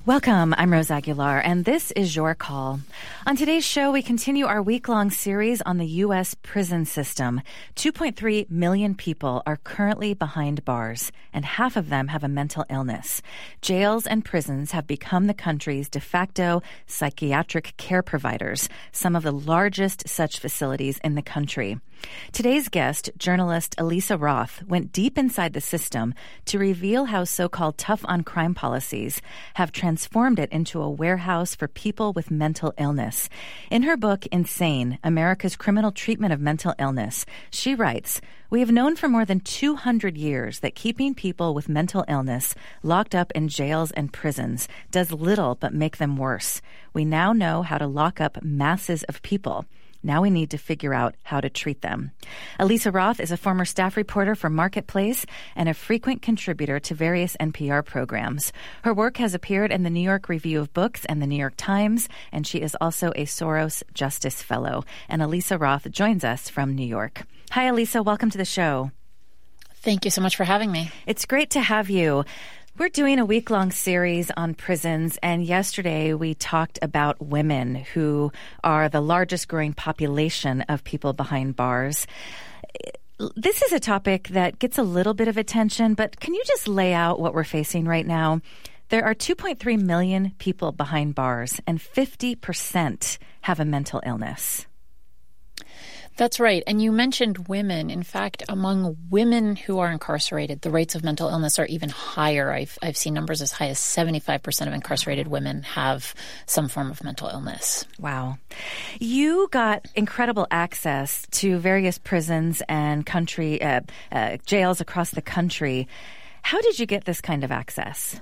Welcome, I'm Rose Aguilar, and this is Your Call. On today's show, we continue our week-long series on the U.S. prison system. 2.3 million people are currently behind bars, and half of them have a mental illness. Jails and prisons have become the country's de facto psychiatric care providers, some of the largest such facilities in the country. Today's guest, journalist Elisa Roth, went deep inside the system to reveal how so-called tough-on-crime policies have transformed it into a warehouse for people with mental illness. In her book, Insane, America's Criminal Treatment of Mental Illness, she writes, "We have known for more than 200 years that keeping people with mental illness locked up in jails and prisons does little but make them worse. We now know how to lock up masses of people. Now we need to figure out how to treat them." Elisa Roth is a former staff reporter for Marketplace and a frequent contributor to various NPR programs. Her work has appeared in the New York Review of Books and the New York Times, and she is also a Soros Justice Fellow. And Elisa Roth joins us from New York. Hi, Elisa. Welcome to the show. Thank you so much for having me. It's great to have you. We're doing a week-long series on prisons, and yesterday we talked about women who are the largest growing population of people behind bars. This is a topic that gets a little bit of attention, but can you just lay out what we're facing right now? There are 2.3 million people behind bars, and 50% have a mental illness. That's right. And you mentioned women. In fact, among women who are incarcerated, the rates of mental illness are even higher. I've seen numbers as high as 75% of incarcerated women have some form of mental illness. Wow. You got incredible access to various prisons and jails across the country. How did you get this kind of access?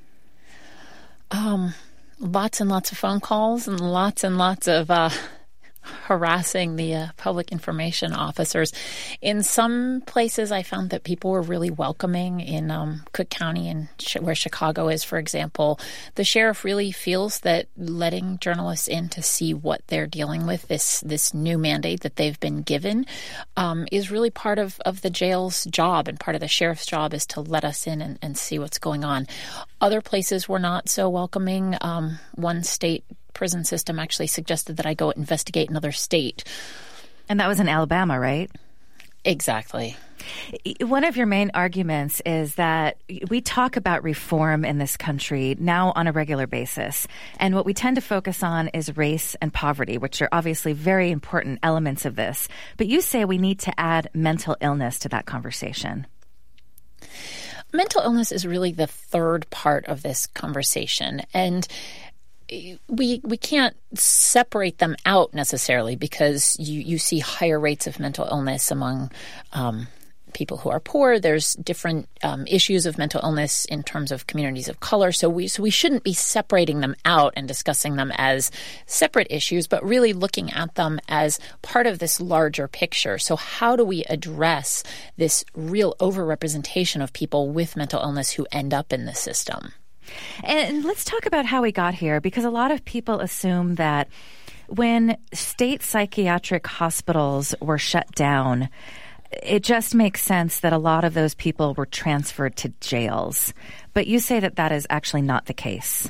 Lots and lots of phone calls and lots of harassing the public information officers. In some places, I found that people were really welcoming. In Cook County, and where Chicago is, for example, the sheriff really feels that letting journalists in to see what they're dealing with, this new mandate that they've been given, is really part of the jail's job, and part of the sheriff's job is to let us in and see what's going on. Other places were not so welcoming. One state prison system actually suggested that I go investigate another state. And that was in Alabama, right? Exactly. One of your main arguments is that we talk about reform in this country now on a regular basis. And what we tend to focus on is race and poverty, which are obviously very important elements of this. But you say we need to add mental illness to that conversation. Mental illness is really the third part of this conversation. And we can't separate them out necessarily, because you see higher rates of mental illness among people who are poor. There's different issues of mental illness in terms of communities of color. So we shouldn't be separating them out and discussing them as separate issues, but really looking at them as part of this larger picture. So how do we address this real overrepresentation of people with mental illness who end up in the system? And let's talk about how we got here, because a lot of people assume that when state psychiatric hospitals were shut down, it just makes sense that a lot of those people were transferred to jails. But you say that that is actually not the case.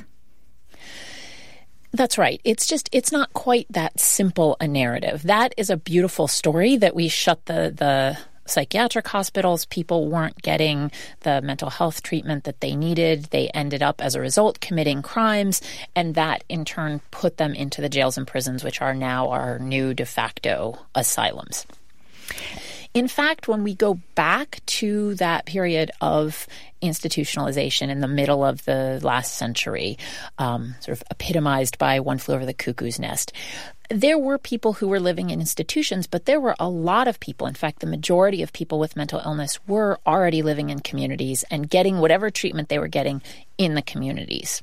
That's right. It's not quite that simple a narrative. That is a beautiful story, that we shut the psychiatric hospitals. People weren't getting the mental health treatment that they needed. They ended up, as a result, committing crimes, and that in turn put them into the jails and prisons, which are now our new de facto asylums. In fact, when we go back to that period of institutionalization in the middle of the last century, sort of epitomized by One Flew Over the Cuckoo's Nest, there were people who were living in institutions, but there were a lot of people. In fact, the majority of people with mental illness were already living in communities and getting whatever treatment they were getting in the communities.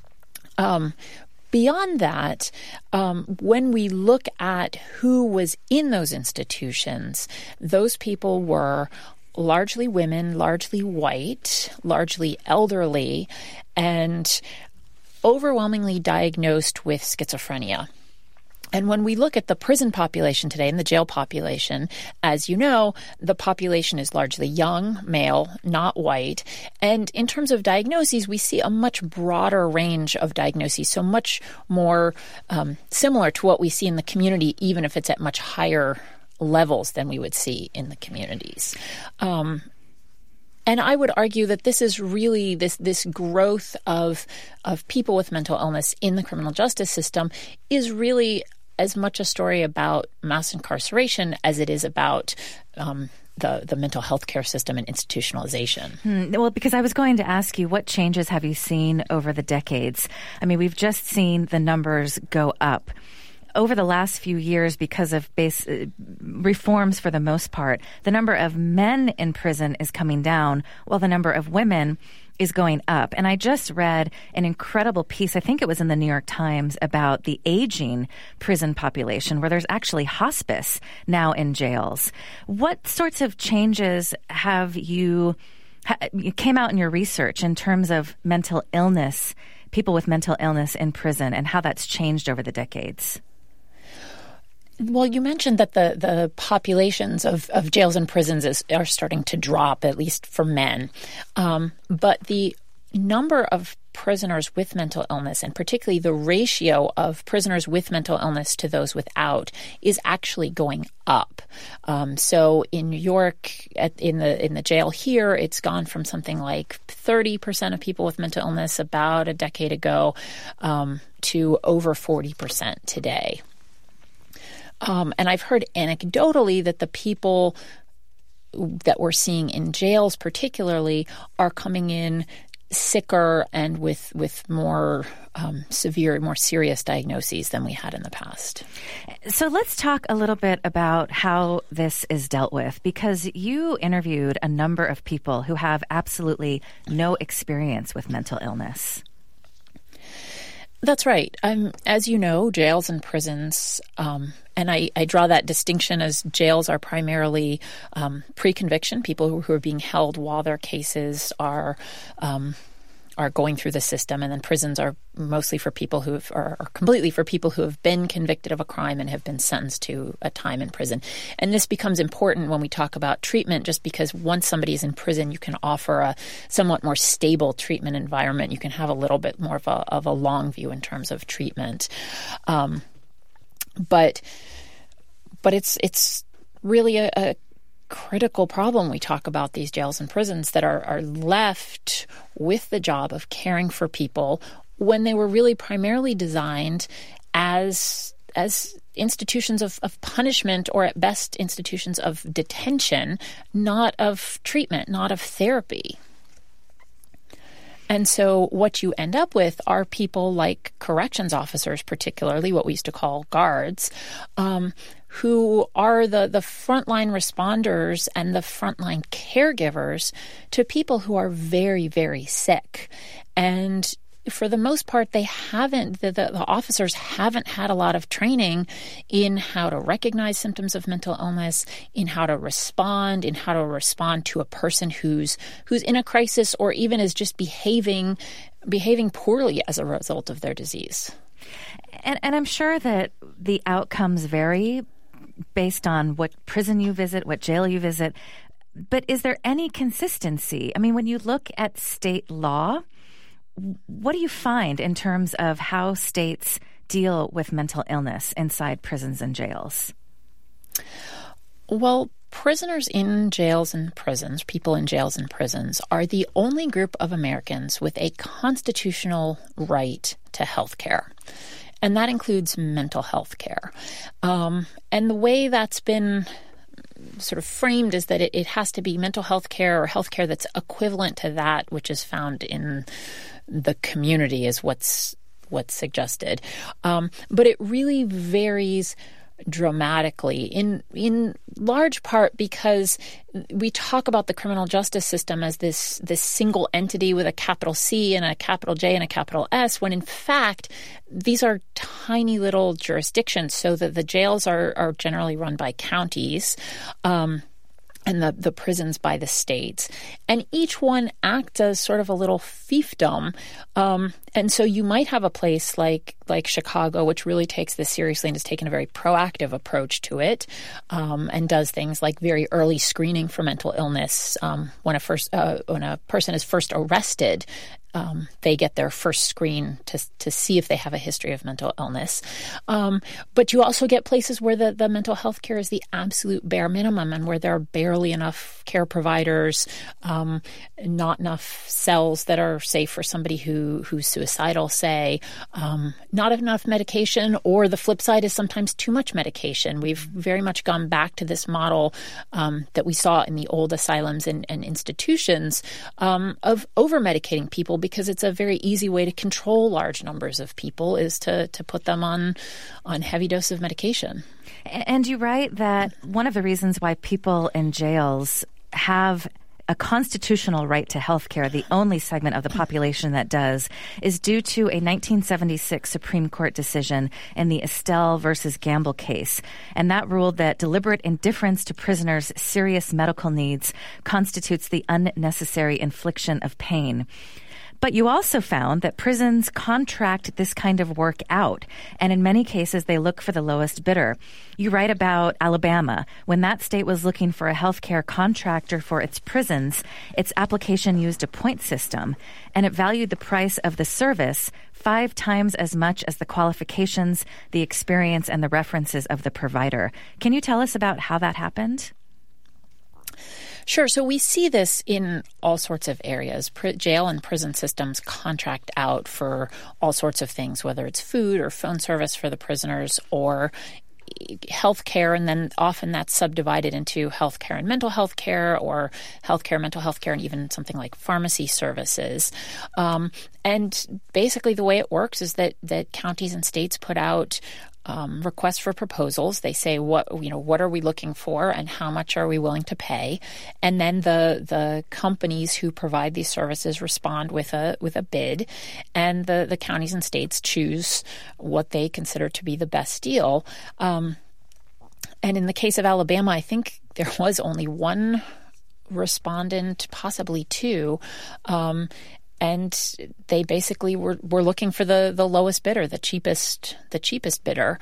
Beyond that, when we look at who was in those institutions, those people were largely women, largely white, largely elderly, and overwhelmingly diagnosed with schizophrenia. And when we look at the prison population today and the jail population, as you know, the population is largely young, male, not white. And in terms of diagnoses, we see a much broader range of diagnoses, so much more similar to what we see in the community, even if it's at much higher levels than we would see in the communities. And I would argue that this is really this growth of people with mental illness in the criminal justice system is really as much a story about mass incarceration as it is about the mental health care system and institutionalization. Well, because I was going to ask you, what changes have you seen over the decades? I mean, we've just seen the numbers go up. Over the last few years, because of reforms for the most part, the number of men in prison is coming down while the number of women is going up. And I just read an incredible piece, I think it was in the New York Times, about the aging prison population, where there's actually hospice now in jails. What sorts of changes have you came out in your research in terms of mental illness, people with mental illness in prison, and how that's changed over the decades? Well, you mentioned that the populations of jails and prisons are starting to drop, at least for men. But the number of prisoners with mental illness, and particularly the ratio of prisoners with mental illness to those without, is actually going up. So in New York, in the jail here, it's gone from something like 30% of people with mental illness about a decade ago to over 40% today. And I've heard anecdotally that the people that we're seeing in jails particularly are coming in sicker and with more severe, more serious diagnoses than we had in the past. So let's talk a little bit about how this is dealt with, because you interviewed a number of people who have absolutely no experience with mental illness. That's right. As you know, jails and prisons, and I draw that distinction as jails are primarily pre-conviction, people who are being held while their cases are going through the system, and then prisons are mostly for people who are completely for people who have been convicted of a crime and have been sentenced to a time in prison. And this becomes important when we talk about treatment, just because once somebody is in prison, you can offer a somewhat more stable treatment environment. You can have a little bit more of a long view in terms of treatment. But it's really a critical problem. We talk about these jails and prisons that are left with the job of caring for people when they were really primarily designed as institutions of punishment, or at best institutions of detention, not of treatment, not of therapy. And so what you end up with are people like corrections officers, particularly what we used to call guards, who are the frontline responders and the frontline caregivers to people who are very, very sick. And for the most part, they haven't, the officers haven't had a lot of training in how to recognize symptoms of mental illness, in how to respond to a person who's in a crisis, or even is just behaving poorly as a result of their disease. And I'm sure that the outcomes vary based on what prison you visit, what jail you visit. But is there any consistency? I mean, when you look at state law, what do you find in terms of how states deal with mental illness inside prisons and jails? Well, prisoners in jails and prisons, people in jails and prisons, are the only group of Americans with a constitutional right to health care. And that includes mental health care. And the way that's been sort of framed is that it has to be mental health care or health care that's equivalent to that which is found in the community, is what's suggested. But it really varies dramatically, in large part because we talk about the criminal justice system as this single entity with a capital C and a capital J and a capital S, when in fact these are tiny little jurisdictions, so that the jails are generally run by counties. and the prisons by the states. And each one acts as sort of a little fiefdom. And so you might have a place like Chicago, which really takes this seriously and has taken a very proactive approach to it, and does things like very early screening for mental illness. When a person is first arrested, they get their first screen to see if they have a history of mental illness. But you also get places where the mental health care is the absolute bare minimum, and where there are barely enough care providers, not enough cells that are safe for somebody who's suicidal, say, not enough medication, or the flip side is sometimes too much medication. We've very much gone back to this model that we saw in the old asylums and institutions of over-medicating people, because it's a very easy way to control large numbers of people, is to put them on heavy doses of medication. And you write that one of the reasons why people in jails have a constitutional right to health care, the only segment of the population that does, is due to a 1976 Supreme Court decision in the Estelle versus Gamble case. And that ruled that deliberate indifference to prisoners' serious medical needs constitutes the unnecessary infliction of pain. But you also found that prisons contract this kind of work out, and in many cases they look for the lowest bidder. You write about Alabama. When that state was looking for a healthcare contractor for its prisons, its application used a point system, and it valued the price of the service 5 times as much as the qualifications, the experience, and the references of the provider. Can you tell us about how that happened? Sure. So we see this in all sorts of areas. Jail and prison systems contract out for all sorts of things, whether it's food or phone service for the prisoners, or health care, and then often that's subdivided into health care and mental health care, or health care, mental health care, and even something like pharmacy services. And basically the way it works is that counties and states put out requests for proposals. They say, what are we looking for and how much are we willing to pay? And then the companies who provide these services respond with a bid, and the counties and states choose what they consider to be the best deal. And in the case of Alabama, I think there was only one respondent, possibly two. And they basically were looking for the lowest bidder, the cheapest bidder.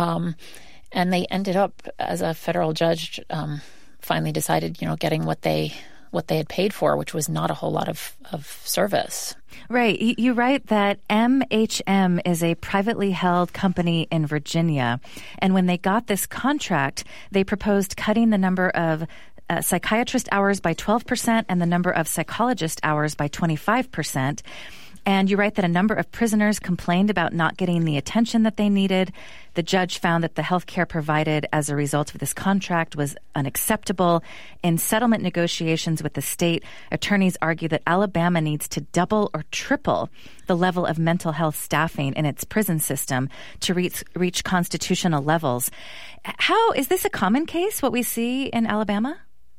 And they ended up, as a federal judge finally decided, getting what they had paid for, which was not a whole lot of service. Right. You write that MHM is a privately held company in Virginia. And when they got this contract, they proposed cutting the number of psychiatrist hours by 12% and the number of psychologist hours by 25%. And you write that a number of prisoners complained about not getting the attention that they needed. The judge found that the health care provided as a result of this contract was unacceptable. In settlement negotiations with the state, attorneys argue that Alabama needs to double or triple the level of mental health staffing in its prison system to reach constitutional levels. How is this a common case, what we see in Alabama?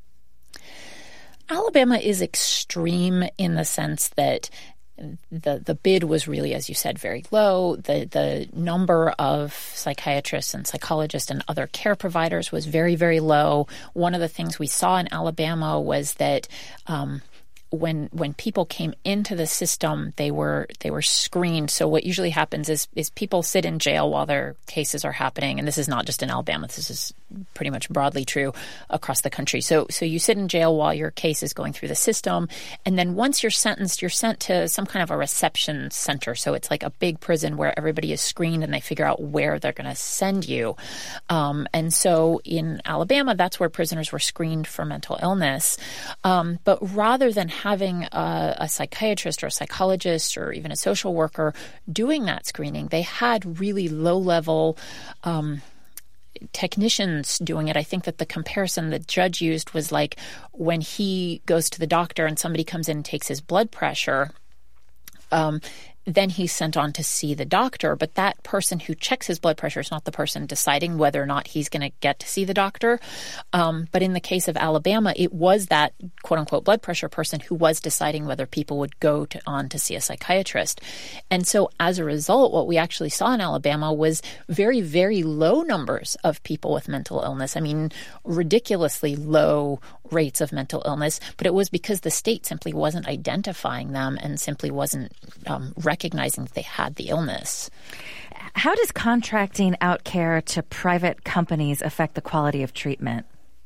Alabama is extreme in the sense that the bid was really, as you said, very low. The number of psychiatrists and psychologists and other care providers was very, very low. One of the things we saw in Alabama was that when people came into the system, they were screened. So what usually happens is people sit in jail while their cases are happening, and this is not just in Alabama. This is pretty much broadly true across the country. So you sit in jail while your case is going through the system, and then once you're sentenced, you're sent to some kind of a reception center. So it's like a big prison where everybody is screened and they figure out where they're going to send you. And so in Alabama, that's where prisoners were screened for mental illness. But rather than having a psychiatrist or a psychologist or even a social worker doing that screening, they had really low-level technicians doing it. I think that the comparison the judge used was like when he goes to the doctor and somebody comes in and takes his blood pressure, then he's sent on to see the doctor. But that person who checks his blood pressure is not the person deciding whether or not he's going to get to see the doctor. But in the case of Alabama, it was that quote-unquote blood pressure person who was deciding whether people would go on to see a psychiatrist. And so as a result, what we actually saw in Alabama was very, very low numbers of people with mental illness. I mean, ridiculously low rates of mental illness, but it was because the state simply wasn't identifying them and simply wasn't recognizing that they had the illness. How does contracting out care to private companies affect the quality of treatment?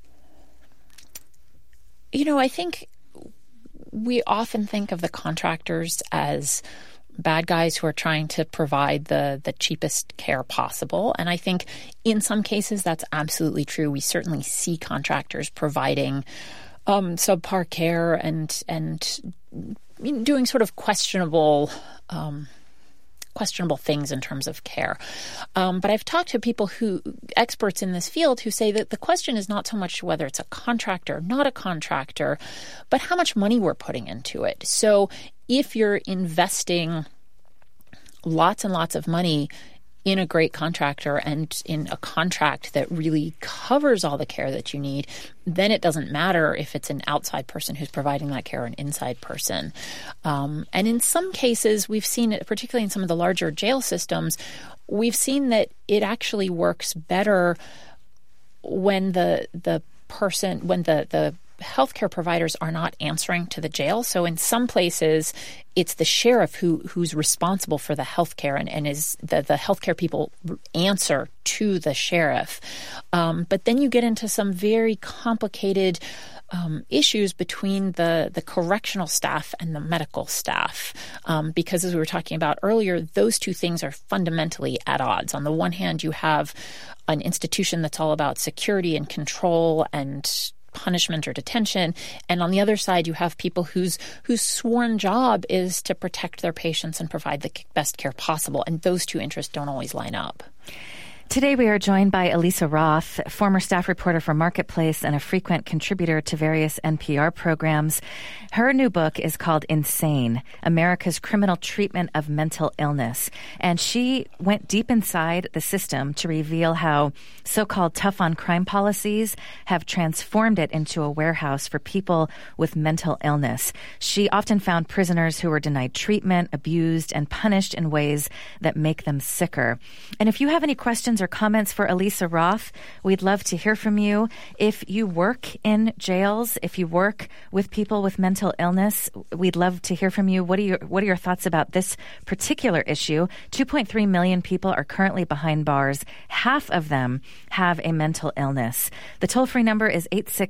I think we often think of the contractors as bad guys who are trying to provide the cheapest care possible. And I think in some cases that's absolutely true. We certainly see contractors providing subpar care and doing sort of questionable things in terms of care. But I've talked to experts in this field who say that the question is not so much whether it's a contractor or not a contractor, but how much money we're putting into it. So if you're investing lots and lots of money in a great contractor and in a contract that really covers all the care that you need, then it doesn't matter if it's an outside person who's providing that care or an inside person. And in some cases, we've seen it, particularly in some of the larger jail systems, we've seen that it actually works better when the healthcare providers are not answering to the jail. So in some places, it's the sheriff who's responsible for the healthcare and is the healthcare people answer to the sheriff. But then you get into some very complicated issues between the correctional staff and the medical staff. Because as we were talking about earlier, those two things are fundamentally at odds. On the one hand, you have an institution that's all about security and control and punishment or detention. And on the other side, you have people whose sworn job is to protect their patients and provide the best care possible. And those two interests don't always line up. Today we are joined by Elisa Roth, former staff reporter for Marketplace and a frequent contributor to various NPR programs. Her new book is called Insane, America's Criminal Treatment of Mental Illness. And she went deep inside the system to reveal how so-called tough-on-crime policies have transformed it into a warehouse for people with mental illness. She often found prisoners who were denied treatment, abused, and punished in ways that make them sicker. And if you have any questions or comments for Elisa Roth, we'd love to hear from you. If you work in jails, if you work with people with mental illness, we'd love to hear from you. What are your thoughts about this particular issue? 2.3 million people are currently behind bars. Half of them have a mental illness. The toll-free number is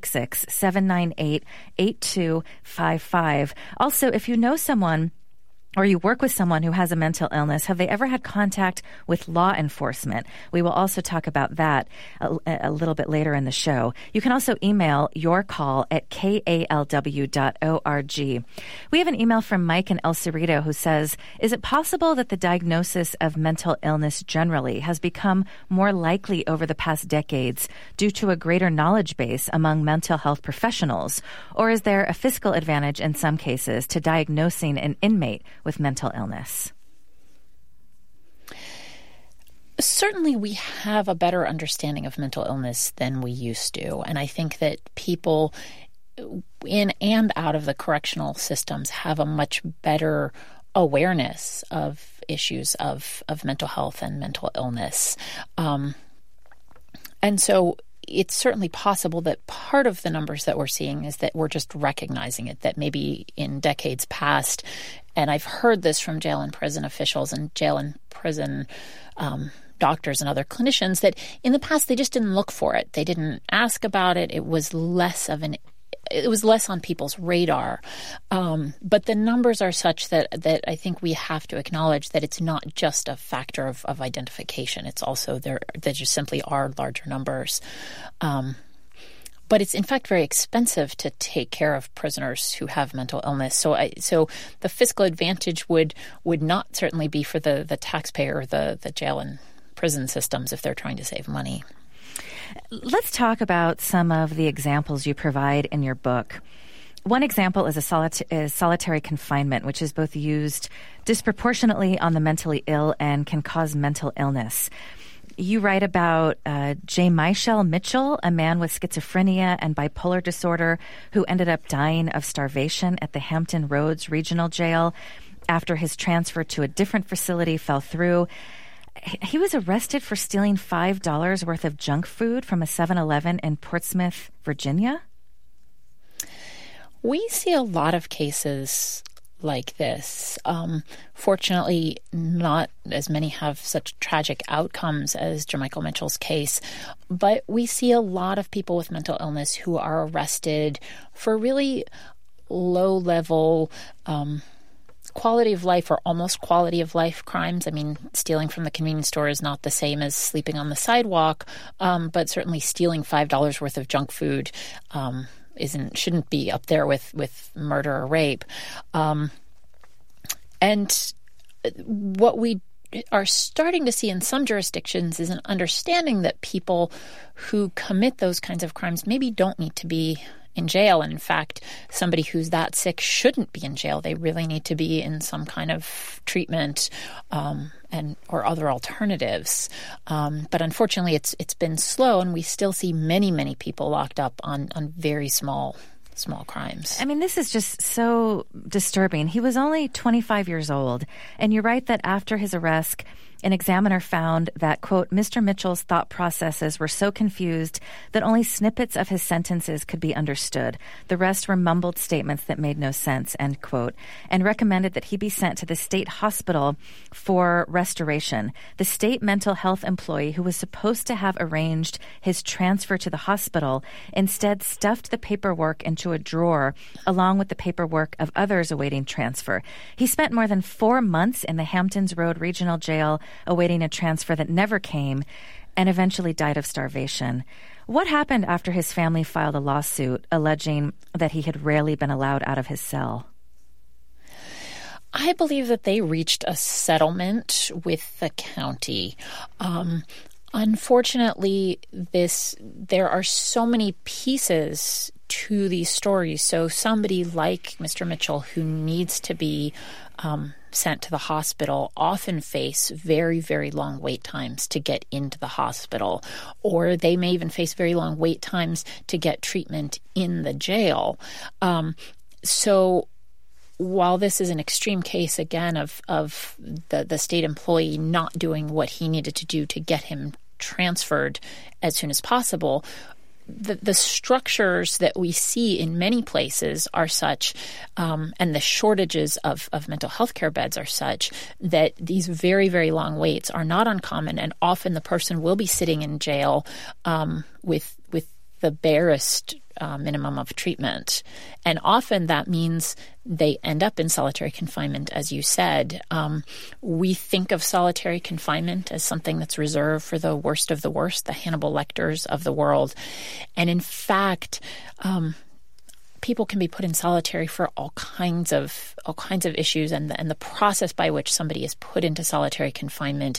866-798-8255. Also, if you know someone or you work with someone who has a mental illness, have they ever had contact with law enforcement? We will also talk about that a little bit later in the show. You can also email your call at kalw.org. We have an email from Mike in El Cerrito who says, is it possible that the diagnosis of mental illness generally has become more likely over the past decades due to a greater knowledge base among mental health professionals? Or is there a fiscal advantage in some cases to diagnosing an inmate with mental illness? Certainly, we have a better understanding of mental illness than we used to. And I think that people in and out of the correctional systems have a much better awareness of issues of mental health and mental illness. And so it's certainly possible that part of the numbers that we're seeing is that we're just recognizing it, that maybe in decades past, and I've heard this from jail and prison officials and jail and prison doctors and other clinicians, that in the past they just didn't look for it. They didn't ask about it. It was less on people's radar. But the numbers are such that I think we have to acknowledge that it's not just a factor of identification. It's also there just simply are larger numbers. But it's in fact very expensive to take care of prisoners who have mental illness. So the fiscal advantage would not certainly be for the taxpayer, the jail and prison systems if they're trying to save money. Let's talk about some of the examples you provide in your book. One example is solitary confinement, which is both used disproportionately on the mentally ill and can cause mental illness. You write about J. Michelle Mitchell, a man with schizophrenia and bipolar disorder who ended up dying of starvation at the Hampton Roads Regional Jail after his transfer to a different facility fell through. He was arrested for stealing $5 worth of junk food from a 7-Eleven in Portsmouth, Virginia. We see a lot of cases like this. Fortunately, not as many have such tragic outcomes as Jermichael Mitchell's case, but we see a lot of people with mental illness who are arrested for really low-level quality of life or almost quality of life crimes. I mean, stealing from the convenience store is not the same as sleeping on the sidewalk, but certainly stealing $5 worth of junk food shouldn't be up there with murder or rape. And what we are starting to see in some jurisdictions is an understanding that people who commit those kinds of crimes maybe don't need to be in jail. And in fact, somebody who's that sick shouldn't be in jail. They really need to be in some kind of treatment or other alternatives. But unfortunately, it's been slow, and we still see many, many people locked up on very small crimes. I mean, this is just so disturbing. He was only 25 years old, and you write that after his arrest, an examiner found that, quote, Mr. Mitchell's thought processes were so confused that only snippets of his sentences could be understood. The rest were mumbled statements that made no sense, end quote, and recommended that he be sent to the state hospital for restoration. The state mental health employee who was supposed to have arranged his transfer to the hospital instead stuffed the paperwork into a drawer along with the paperwork of others awaiting transfer. He spent more than 4 months in the Hamptons Road Regional Jail awaiting a transfer that never came, and eventually died of starvation. What happened after his family filed a lawsuit alleging that he had rarely been allowed out of his cell? I believe that they reached a settlement with the county. Unfortunately, there are so many pieces to these stories. So somebody like Mr. Mitchell who needs to be sent to the hospital often face very, very long wait times to get into the hospital, or they may even face very long wait times to get treatment in the jail. So while this is an extreme case, again, of the state employee not doing what he needed to do to get him transferred as soon as possible, the structures that we see in many places are such, and the shortages of mental health care beds are such, that these very, very long waits are not uncommon, and often the person will be sitting in jail with the barest minimum of treatment. And often that means they end up in solitary confinement, as you said. We think of solitary confinement as something that's reserved for the worst of the worst, the Hannibal Lecters of the world. And in fact, people can be put in solitary for all kinds of issues, and the process by which somebody is put into solitary confinement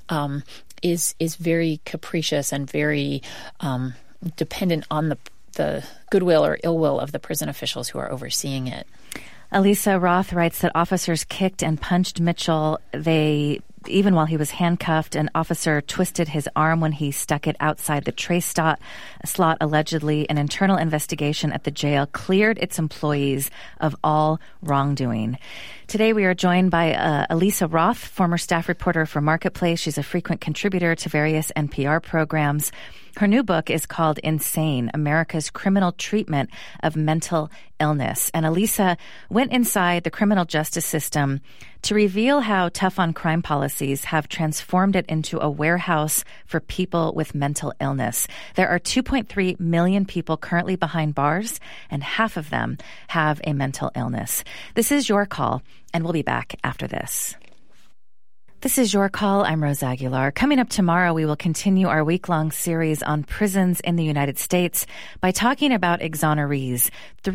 is very capricious and very dependent on the goodwill or ill will of the prison officials who are overseeing it. Elisa Roth writes that officers kicked and punched Mitchell. Even while he was handcuffed, an officer twisted his arm when he stuck it outside the tray slot. Allegedly, an internal investigation at the jail cleared its employees of all wrongdoing. Today, we are joined by Elisa Roth, former staff reporter for Marketplace. She's a frequent contributor to various NPR programs. Her new book is called Insane, America's Criminal Treatment of Mental Illness. And Elisa went inside the criminal justice system to reveal how tough-on-crime policies have transformed it into a warehouse for people with mental illness. There are 2.3 million people currently behind bars, and half of them have a mental illness. This is Your Call, and we'll be back after this. This is Your Call. I'm Rose Aguilar. Coming up tomorrow, we will continue our week-long series on prisons in the United States by talking about exonerees.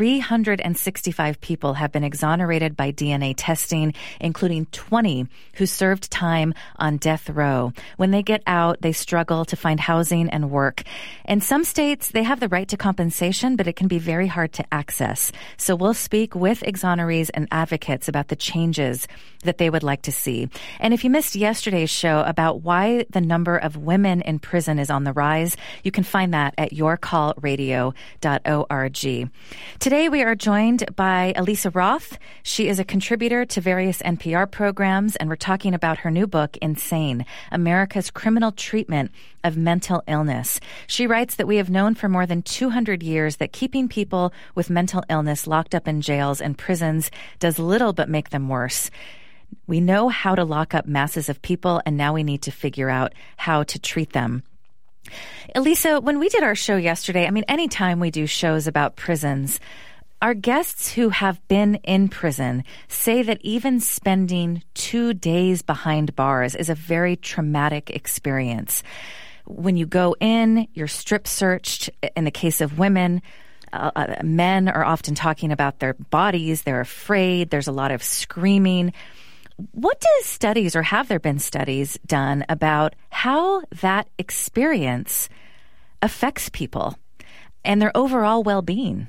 365 people have been exonerated by DNA testing, including 20 who served time on death row. When they get out, they struggle to find housing and work. In some states, they have the right to compensation, but it can be very hard to access. So we'll speak with exonerees and advocates about the changes that they would like to see. And if you missed yesterday's show about why the number of women in prison is on the rise, you can find that at yourcallradio.org. Today we are joined by Elisa Roth. She is a contributor to various NPR programs, and we're talking about her new book, Insane: America's Criminal Treatment of Mental Illness. She writes that we have known for more than 200 years that keeping people with mental illness locked up in jails and prisons does little but make them worse. We know how to lock up masses of people, and now we need to figure out how to treat them. Elisa, when we did our show yesterday, anytime we do shows about prisons, our guests who have been in prison say that even spending 2 days behind bars is a very traumatic experience. When you go in, you're strip searched. In the case of women, men are often talking about their bodies. They're afraid. There's a lot of screaming. What do studies, or have there been studies done about how that experience affects people and their overall well-being?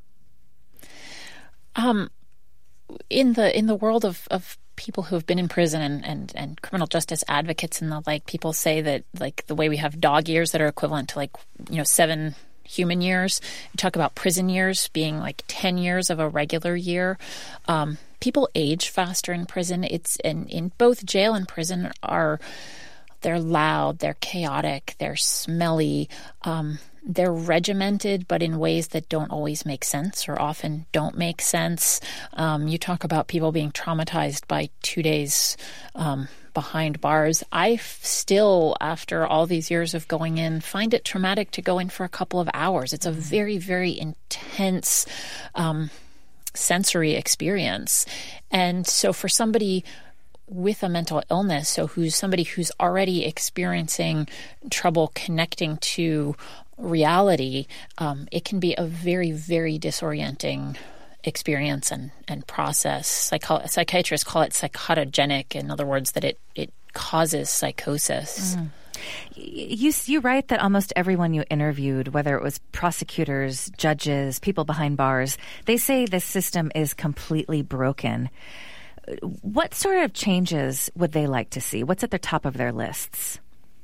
In the world of people who have been in prison and criminal justice advocates and the like, people say that the way we have dog years that are equivalent to 7 human years. You talk about prison years being 10 years of a regular year. People age faster in prison. In both jail and prison they're loud, they're chaotic, they're smelly, they're regimented, but in ways that don't always make sense or often don't make sense. You talk about people being traumatized by 2 days behind bars. I still, after all these years of going in, find it traumatic to go in for a couple of hours. It's a very, very intense sensory experience. And so for somebody with a mental illness, somebody who's already experiencing trouble connecting to reality, it can be a very, very disorienting experience and process. Psychiatrists call it psychotogenic. In other words, that it causes psychosis. Mm. You write that almost everyone you interviewed, whether it was prosecutors, judges, people behind bars, they say the system is completely broken. What sort of changes would they like to see? What's at the top of their lists?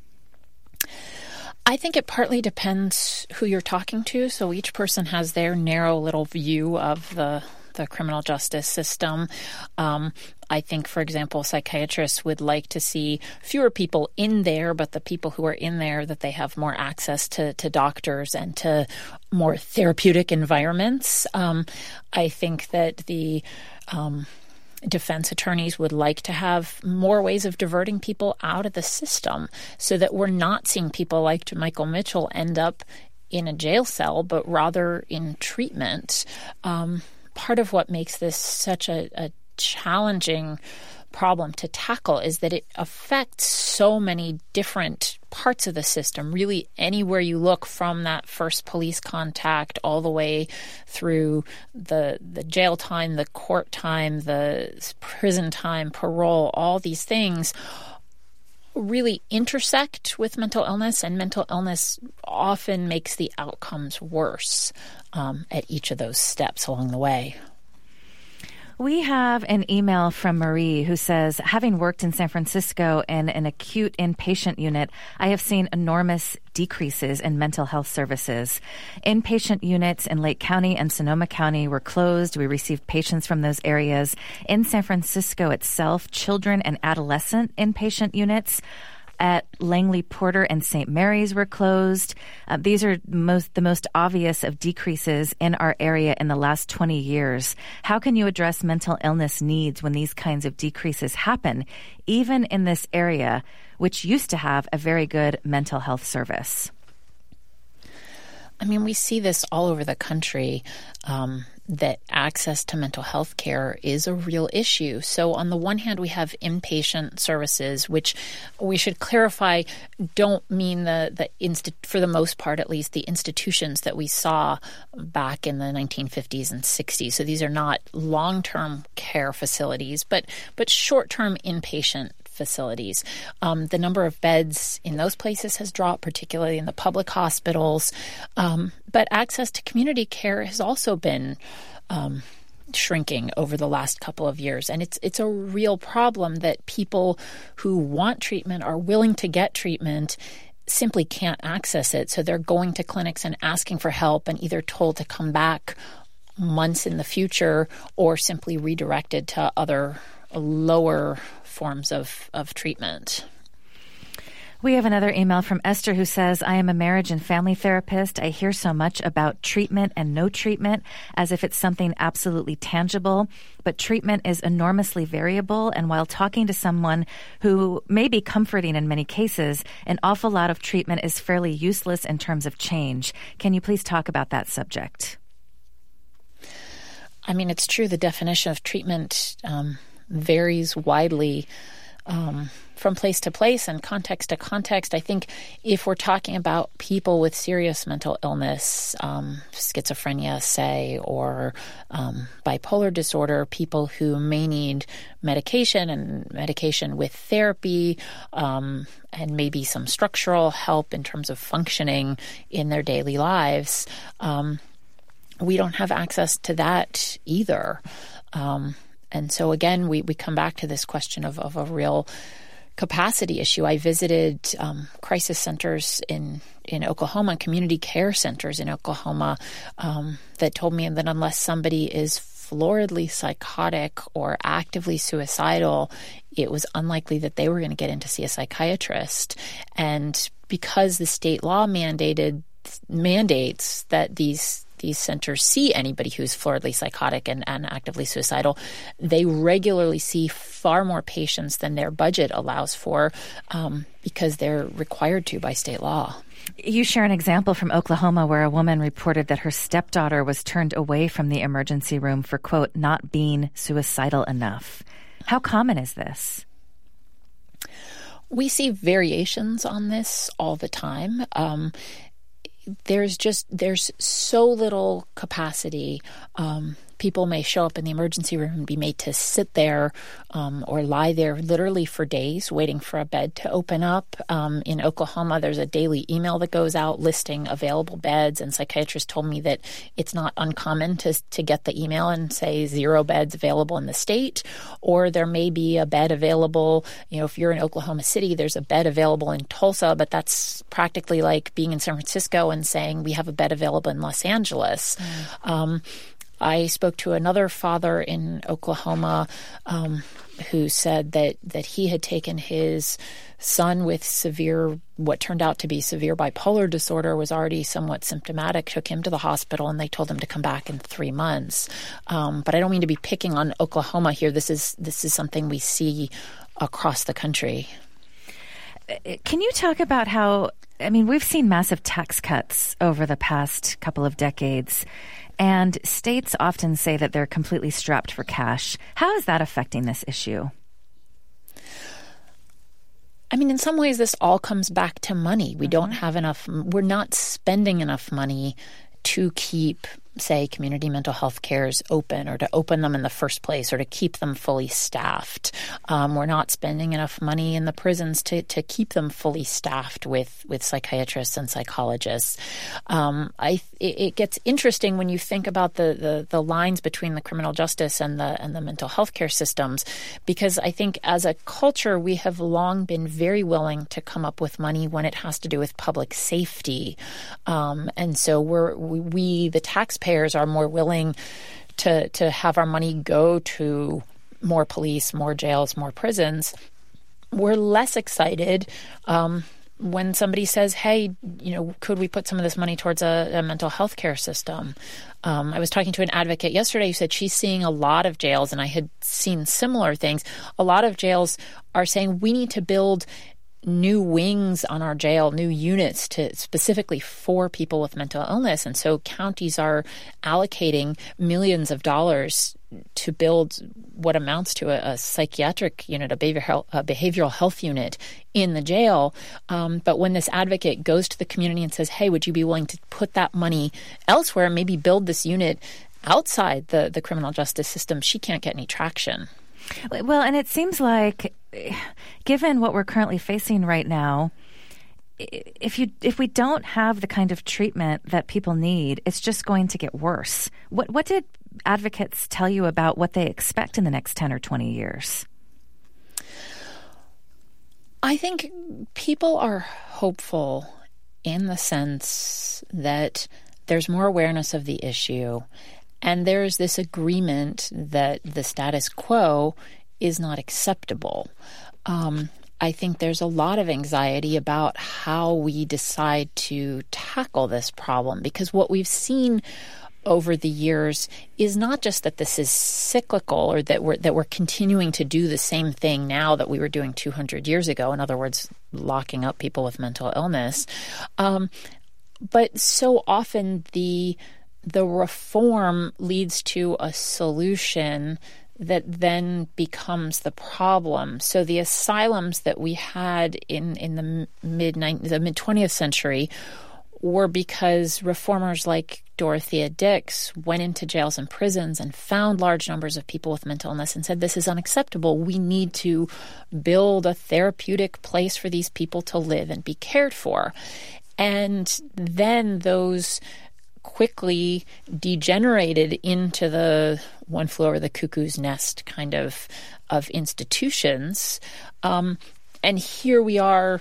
I think it partly depends who you're talking to. So each person has their narrow little view of the criminal justice system. I think, for example, psychiatrists would like to see fewer people in there, but the people who are in there, that they have more access to doctors and to more therapeutic environments. I think that the defense attorneys would like to have more ways of diverting people out of the system so that we're not seeing people like Michael Mitchell end up in a jail cell, but rather in treatment. Part of what makes this such a challenging problem to tackle is that it affects so many different parts of the system. Really, anywhere you look, from that first police contact all the way through the jail time, the court time, the prison time, parole, all these things really intersect with mental illness, and mental illness often makes the outcomes worse at each of those steps along the way. We have an email from Marie who says, having worked in San Francisco in an acute inpatient unit, I have seen enormous decreases in mental health services. Inpatient units in Lake County and Sonoma County were closed. We received patients from those areas. In San Francisco itself, children and adolescent inpatient units at Langley Porter and St. Mary's were closed. These are the most obvious of decreases in our area in the last 20 years. How can you address mental illness needs when these kinds of decreases happen, even in this area, which used to have a very good mental health service? We see this all over the country, that access to mental health care is a real issue. So on the one hand, we have inpatient services, which we should clarify don't mean for the most part, at least, the institutions that we saw back in the 1950s and 60s. So these are not long-term care facilities, but short-term inpatient facilities. The number of beds in those places has dropped, particularly in the public hospitals. But access to community care has also been shrinking over the last couple of years. And it's a real problem that people who want treatment, are willing to get treatment, simply can't access it. So they're going to clinics and asking for help and either told to come back months in the future or simply redirected to other lower forms of treatment. We have another email from Esther who says, I am a marriage and family therapist. I hear so much about treatment and no treatment as if it's something absolutely tangible, but treatment is enormously variable. And while talking to someone who may be comforting in many cases, an awful lot of treatment is fairly useless in terms of change. Can you please talk about that subject? I mean, it's true. The definition of treatment varies widely from place to place and context to context. I think if we're talking about people with serious mental illness, schizophrenia, say, or bipolar disorder, people who may need medication and medication with therapy, and maybe some structural help in terms of functioning in their daily lives, we don't have access to that either. And so again, we come back to this question of a real capacity issue. I visited crisis centers in Oklahoma, community care centers in Oklahoma, that told me that unless somebody is floridly psychotic or actively suicidal, it was unlikely that they were going to get in to see a psychiatrist. And because the state law mandates that these centers see anybody who's floridly psychotic and actively suicidal, they regularly see far more patients than their budget allows for, because they're required to by state law. You share an example from Oklahoma where a woman reported that her stepdaughter was turned away from the emergency room for, quote, not being suicidal enough. How common is this? We see variations on this all the time. There's so little capacity. People may show up in the emergency room and be made to sit there or lie there literally for days waiting for a bed to open up. In Oklahoma, there's a daily email that goes out listing available beds, and psychiatrists told me that it's not uncommon to get the email and say 0 beds available in the state, or there may be a bed available. If you're in Oklahoma City, there's a bed available in Tulsa, but that's practically like being in San Francisco and saying we have a bed available in Los Angeles. I spoke to another father in Oklahoma who said that he had taken his son with what turned out to be severe bipolar disorder, was already somewhat symptomatic, took him to the hospital, and they told him to come back in 3 months. But I don't mean to be picking on Oklahoma here. This is something we see across the country. Can you talk about how, we've seen massive tax cuts over the past couple of decades, and states often say that they're completely strapped for cash. How is that affecting this issue? In some ways, this all comes back to money. We don't have enough, we're not spending enough money to keep, say, community mental health cares open, or to open them in the first place, or to keep them fully staffed. We're not spending enough money in the prisons to keep them fully staffed with psychiatrists and psychologists. It gets interesting when you think about the lines between the criminal justice and the mental health care systems, because I think as a culture, we have long been very willing to come up with money when it has to do with public safety. And so we the taxpayers are more willing to have our money go to more police, more jails, more prisons. We're less excited when somebody says, hey, could we put some of this money towards a mental health care system? I was talking to an advocate yesterday who said she's seeing a lot of jails, and I had seen similar things. A lot of jails are saying we need to build new wings on our jail, new units specifically for people with mental illness. And so counties are allocating millions of dollars to build what amounts to a psychiatric unit, a behavioral health unit in the jail. But when this advocate goes to the community and says, hey, would you be willing to put that money elsewhere, maybe build this unit outside the criminal justice system, she can't get any traction. Well, and it seems like, given what we're currently facing right now, if we don't have the kind of treatment that people need, it's just going to get worse. What did advocates tell you about what they expect in the next 10 or 20 years? I think people are hopeful in the sense that there's more awareness of the issue, And there's this agreement that the status quo is not acceptable. I think there's a lot of anxiety about how we decide to tackle this problem, because what we've seen over the years is not just that this is cyclical or that we're continuing to do the same thing now that we were doing 200 years ago. In other words, locking up people with mental illness. But so often the reform leads to a solution that then becomes the problem. So the asylums that we had in the mid 20th century were because reformers like Dorothea Dix went into jails and prisons and found large numbers of people with mental illness and said, this is unacceptable. We need to build a therapeutic place for these people to live and be cared for. And then those quickly degenerated into the one flew over the cuckoo's nest kind of institutions. And here we are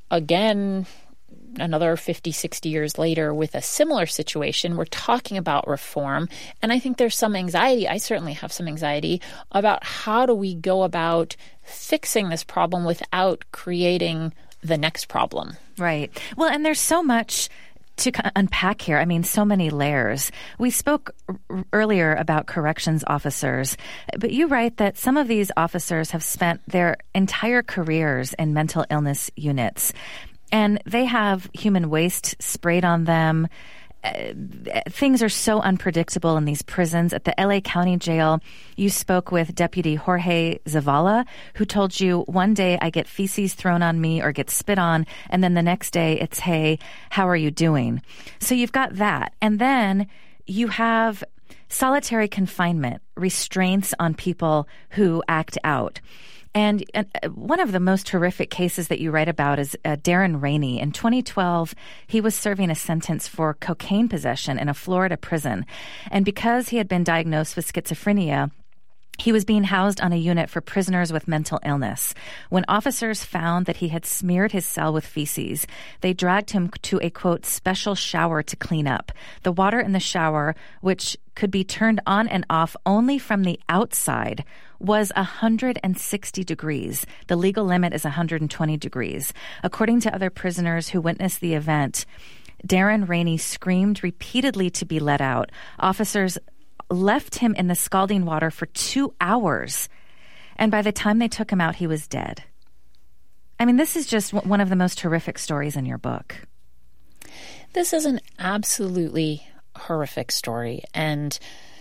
again, another 50, 60 years later with a similar situation. We're talking about reform. And I think there's some anxiety. I certainly have some anxiety about how do we go about fixing this problem without creating the next problem. Right. Well, and there's so much to unpack here. I mean, so many layers. We spoke earlier about corrections officers, but you write that some of these officers have spent their entire careers in mental illness units, and they have human waste sprayed on them. Things are so unpredictable in these prisons. At the LA County Jail, you spoke with Deputy Jorge Zavala, who told you, one day I get feces thrown on me or get spit on, and then the next day it's, hey, how are you doing? So you've got that. And then you have solitary confinement, restraints on people who act out. And one of the most horrific cases that you write about is Darren Rainey. In 2012, he was serving a sentence for cocaine possession in a Florida prison. And because he had been diagnosed with schizophrenia, he was being housed on a unit for prisoners with mental illness. When officers found that he had smeared his cell with feces, they dragged him to a, quote, special shower to clean up. The water in the shower, which could be turned on and off only from the outside, was 160 degrees. The legal limit is 120 degrees. According to other prisoners who witnessed the event, Darren Rainey screamed repeatedly to be let out. Officers left him in the scalding water for 2 hours, and by the time they took him out, he was dead. I mean, this is just one of the most horrific stories in your book. This is an absolutely horrific story, and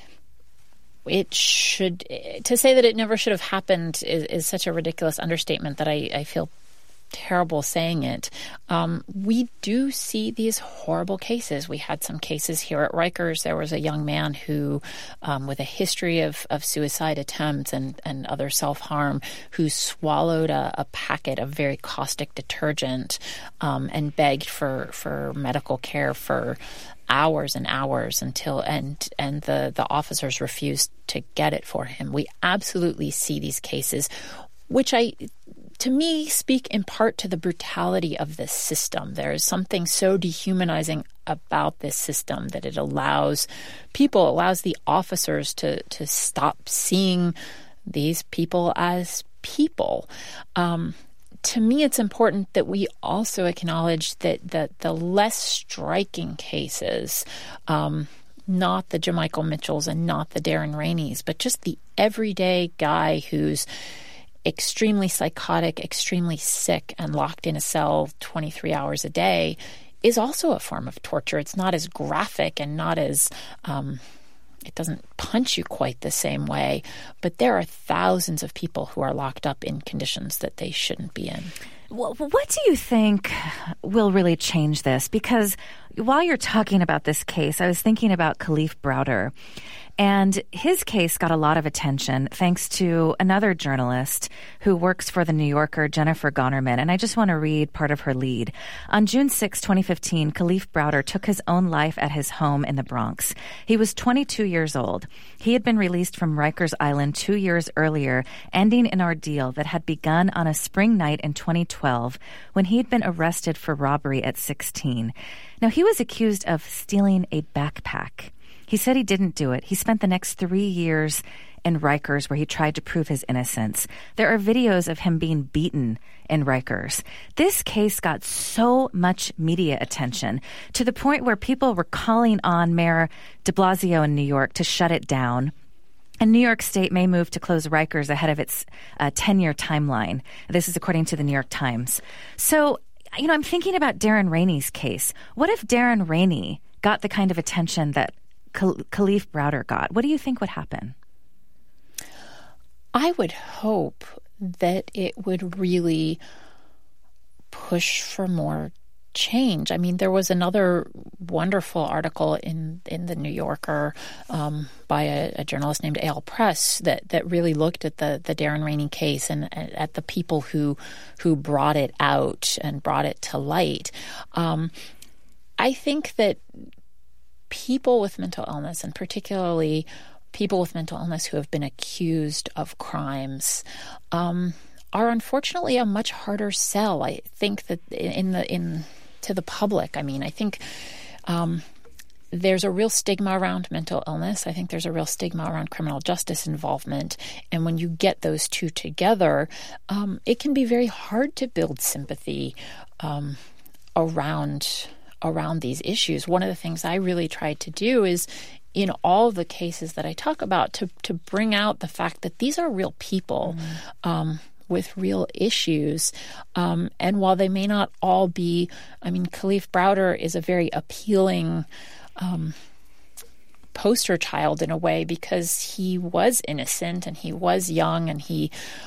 to say that it never should have happened is such a ridiculous understatement that I feel terrible saying it. We do see these horrible cases. We had some cases here at Rikers. There was a young man who, with a history of suicide attempts and other self-harm, who swallowed a packet of very caustic detergent and begged for medical care for hours and hours until the officers refused to get it for him. We absolutely see these cases, which to me, speak in part to the brutality of this system. There is something so dehumanizing about this system that it allows the officers to stop seeing these people as people. To me, it's important that we also acknowledge that the less striking cases, not the Jamichael Mitchells and not the Darren Raineys, but just the everyday guy who's extremely psychotic, extremely sick, and locked in a cell 23 hours a day is also a form of torture. It's not as graphic and not as, it doesn't punch you quite the same way, but there are thousands of people who are locked up in conditions that they shouldn't be in. Well, what do you think will really change this? Because while you're talking about this case, I was thinking about Kalief Browder. And his case got a lot of attention thanks to another journalist who works for The New Yorker, Jennifer Gonnerman. And I just want to read part of her lead. On June 6, 2015, Kalief Browder took his own life at his home in the Bronx. He was 22 years old. He had been released from Rikers Island 2 years earlier, ending an ordeal that had begun on a spring night in 2012 when he had been arrested for robbery at 16. Now, he was accused of stealing a backpack. He said he didn't do it. He spent the next 3 years in Rikers where he tried to prove his innocence. There are videos of him being beaten in Rikers. This case got so much media attention to the point where people were calling on Mayor de Blasio in New York to shut it down. And New York State may move to close Rikers ahead of its 10-year timeline. This is according to the New York Times. So, I'm thinking about Darren Rainey's case. What if Darren Rainey got the kind of attention that Kalief Browder got? What do you think would happen? I would hope that it would really push for more change. I mean, there was another wonderful article in the New Yorker by a journalist named A.L. Press that really looked at the Darren Rainey case and at the people who brought it out and brought it to light. I think that people with mental illness, and particularly people with mental illness who have been accused of crimes, are unfortunately a much harder sell. I think that to the public. I mean, I think there's a real stigma around mental illness. I think there's a real stigma around criminal justice involvement. And when you get those two together, it can be very hard to build sympathy around these issues. One of the things I really tried to do is, in all the cases that I talk about, to bring out the fact that these are real people with real issues. And while they may not all be, Kalief Browder is a very appealing poster child in a way because he was innocent and he was young and he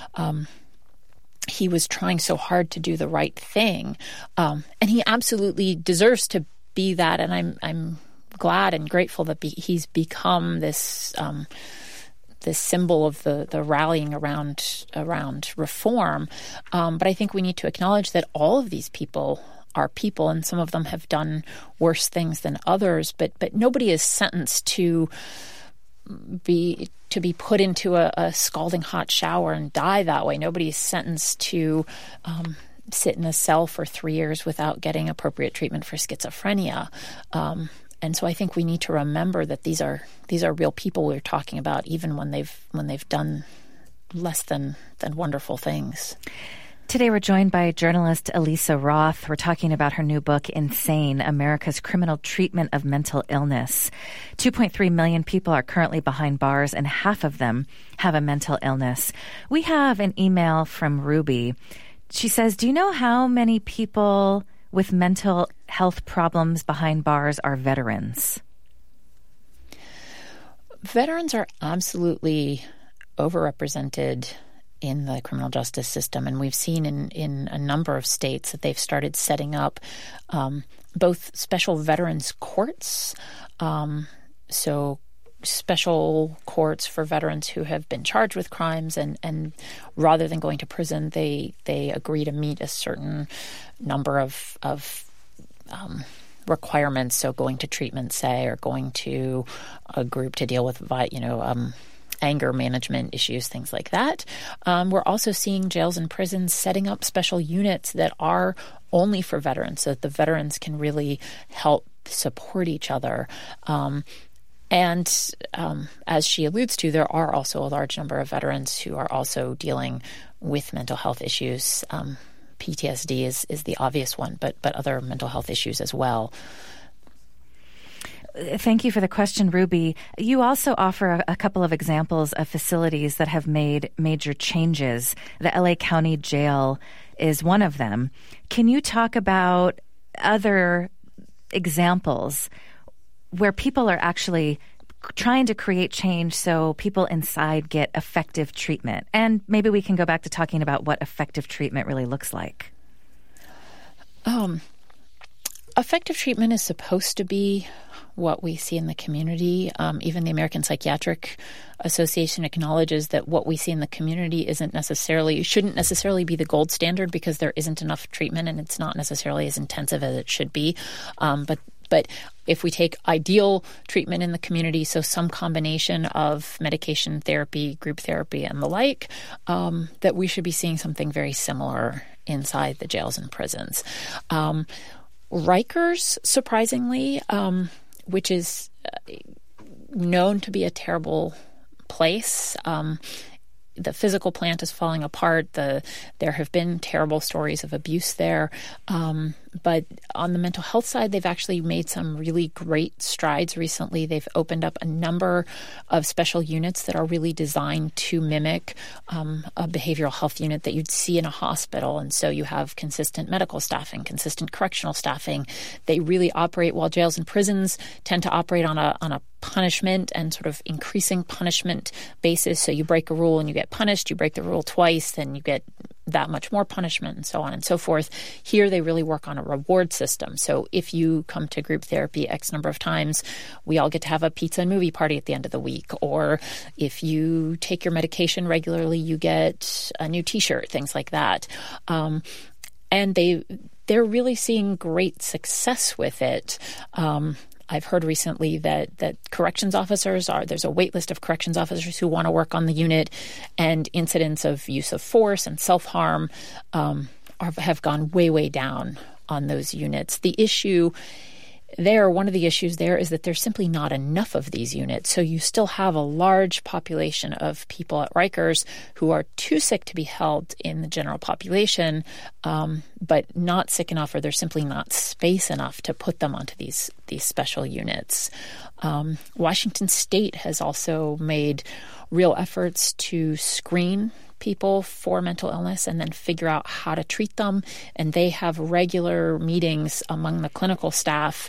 was trying so hard to do the right thing. And he absolutely deserves to be that. And I'm glad and grateful that he's become this symbol of the rallying around reform. But I think we need to acknowledge that all of these people are people, and some of them have done worse things than others. But nobody is sentenced to be put into a scalding hot shower and die that way. Nobody is sentenced to sit in a cell for 3 years without getting appropriate treatment for schizophrenia. And so I think we need to remember that these are real people we're talking about, even when they've done less than wonderful things. Today we're joined by journalist Elisa Roth. We're talking about her new book, Insane: America's Criminal Treatment of Mental Illness. 2.3 million people are currently behind bars, and half of them have a mental illness. We have an email from Ruby. She says, do you know how many people with mental health problems behind bars are veterans? Veterans are absolutely overrepresented in the criminal justice system, and we've seen in a number of states that they've started setting up both special veterans courts, so special courts for veterans who have been charged with crimes, and rather than going to prison, they agree to meet a certain number of requirements. So going to treatment, say, or going to a group to deal with anger management issues, things like that. We're also seeing jails and prisons setting up special units that are only for veterans, so that the veterans can really help support each other. And as she alludes to, there are also a large number of veterans who are also dealing with mental health issues. PTSD is the obvious one, but other mental health issues as well. Thank you for the question, Ruby. You also offer a couple of examples of facilities that have made major changes. The LA County Jail is one of them. Can you talk about other examples where people are actually trying to create change so people inside get effective treatment? And maybe we can go back to talking about what effective treatment really looks like. Effective treatment is supposed to be what we see in the community. Even the American Psychiatric Association acknowledges that what we see in the community shouldn't necessarily be the gold standard because there isn't enough treatment and it's not necessarily as intensive as it should be. But if we take ideal treatment in the community, so some combination of medication therapy, group therapy, and the like, that we should be seeing something very similar inside the jails and prisons. Rikers, surprisingly, which is known to be a terrible place. The physical plant is falling apart. There have been terrible stories of abuse there. But on the mental health side, they've actually made some really great strides recently. They've opened up a number of special units that are really designed to mimic a behavioral health unit that you'd see in a hospital. And so you have consistent medical staffing, consistent correctional staffing. They really operate, while jails and prisons tend to operate on a punishment and sort of increasing punishment basis. So you break a rule and you get punished. You break the rule twice, then you get that much more punishment, and so on and so forth. Here, they really work on a reward system. So if you come to group therapy X number of times, we all get to have a pizza and movie party at the end of the week. Or if you take your medication regularly, you get a new T-shirt, things like that. And they're really seeing great success with it. I've heard recently that corrections officers there's a wait list of corrections officers who want to work on the unit, and incidents of use of force and self-harm have gone way, way down on those units. One of the issues there is that there's simply not enough of these units. So you still have a large population of people at Rikers who are too sick to be held in the general population, but not sick enough, or there's simply not space enough to put them onto these special units. Washington State has also made real efforts to screen people for mental illness and then figure out how to treat them. And they have regular meetings among the clinical staff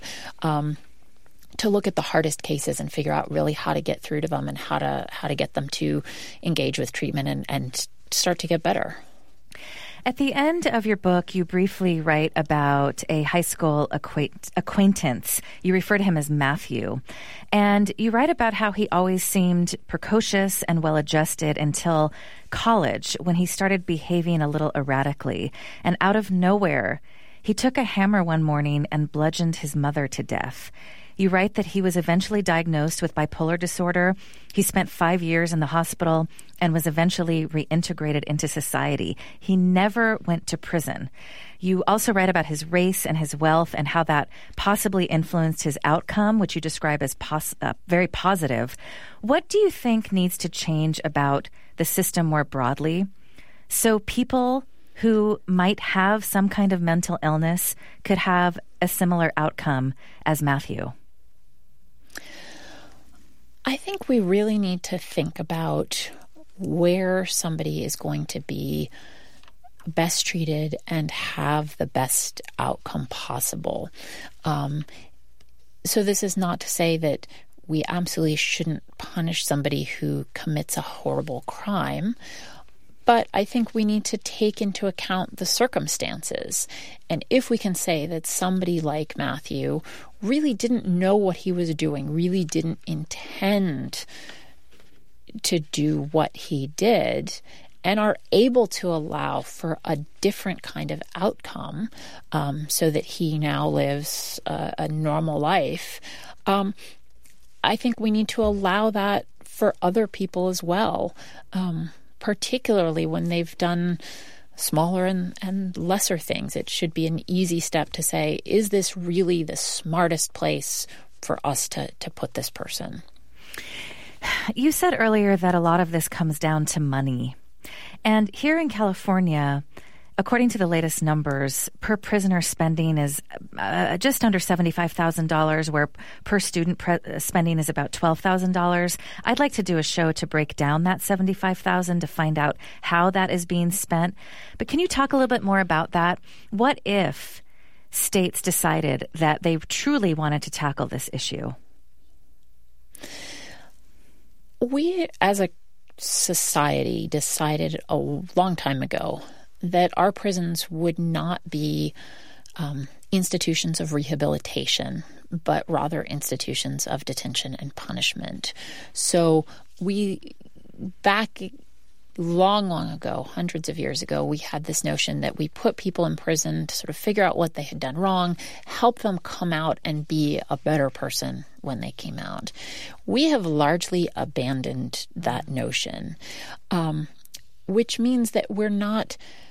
to look at the hardest cases and figure out really how to get through to them and how to get them to engage with treatment and start to get better. At the end of your book, you briefly write about a high school acquaintance. You refer to him as Matthew. And you write about how he always seemed precocious and well-adjusted until college, when he started behaving a little erratically. And out of nowhere, he took a hammer one morning and bludgeoned his mother to death. You write that he was eventually diagnosed with bipolar disorder. He spent 5 years in the hospital and was eventually reintegrated into society. He never went to prison. You also write about his race and his wealth and how that possibly influenced his outcome, which you describe as very positive. What do you think needs to change about the system more broadly so people who might have some kind of mental illness could have a similar outcome as Matthew? I think we really need to think about where somebody is going to be best treated and have the best outcome possible. So this is not to say that we absolutely shouldn't punish somebody who commits a horrible crime, but I think we need to take into account the circumstances. And if we can say that somebody like Matthew really didn't know what he was doing, really didn't intend to do what he did, and are able to allow for a different kind of outcome so that he now lives a normal life, I think we need to allow that for other people as well, particularly when they've done smaller and lesser things. It should be an easy step to say, is this really the smartest place for us to put this person? You said earlier that a lot of this comes down to money. And here in California, according to the latest numbers, per prisoner spending is just under $75,000, where per student spending is about $12,000. I'd like to do a show to break down that $75,000 to find out how that is being spent. But can you talk a little bit more about that? What if states decided that they truly wanted to tackle this issue? We, as a society, decided a long time ago that our prisons would not be institutions of rehabilitation, but rather institutions of detention and punishment. So back long ago, hundreds of years ago, we had this notion that we put people in prison to sort of figure out what they had done wrong, help them come out and be a better person when they came out. We have largely abandoned that notion, which means that we're not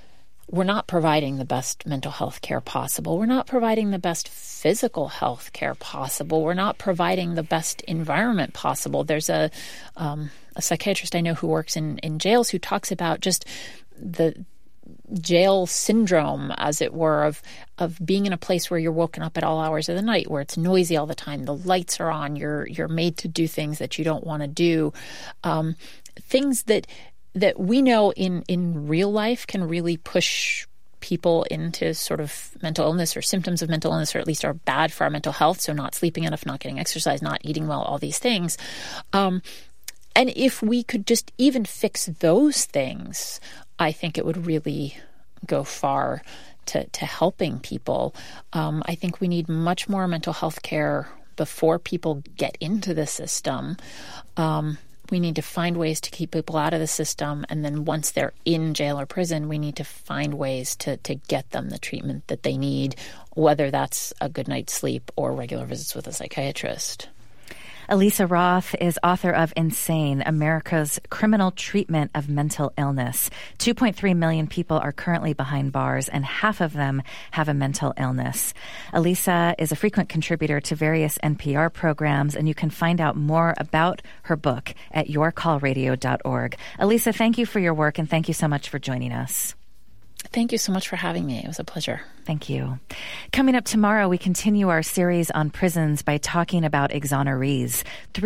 we're not providing the best mental health care possible. We're not providing the best physical health care possible. We're not providing the best environment possible. There's a psychiatrist I know who works in jails who talks about just the jail syndrome, as it were, of being in a place where you're woken up at all hours of the night, where it's noisy all the time, the lights are on, you're made to do things that you don't want to do, things that we know in real life can really push people into sort of mental illness or symptoms of mental illness, or at least are bad for our mental health. So not sleeping enough, not getting exercise, not eating well, all these things. And if we could just even fix those things, I think it would really go far to helping people. I think we need much more mental health care before people get into the system. We need to find ways to keep people out of the system. And then once they're in jail or prison, we need to find ways to get them the treatment that they need, whether that's a good night's sleep or regular visits with a psychiatrist. Elisa Roth is author of Insane, America's Criminal Treatment of Mental Illness. 2.3 million people are currently behind bars, and half of them have a mental illness. Elisa is a frequent contributor to various NPR programs, and you can find out more about her book at yourcallradio.org. Elisa, thank you for your work, and thank you so much for joining us. Thank you so much for having me. It was a pleasure. Thank you. Coming up tomorrow, we continue our series on prisons by talking about exonerees.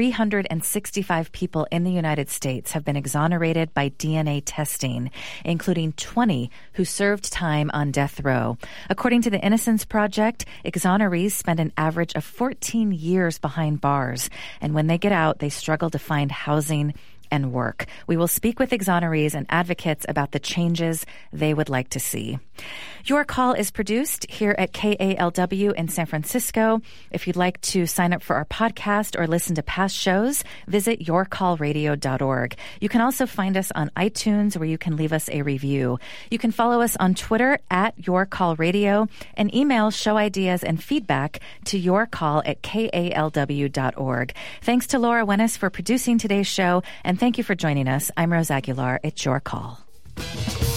365 people in the United States have been exonerated by DNA testing, including 20 who served time on death row. According to the Innocence Project, exonerees spend an average of 14 years behind bars, and when they get out, they struggle to find housing and work. We will speak with exonerees and advocates about the changes they would like to see. Your Call is produced here at KALW in San Francisco. If you'd like to sign up for our podcast or listen to past shows, visit yourcallradio.org. You can also find us on iTunes, where you can leave us a review. You can follow us on Twitter at yourcallradio and email show ideas and feedback to yourcall@kalw.org. Thanks to Laura Wennis for producing today's show, and thank you for joining us. I'm Rose Aguilar. It's Your Call.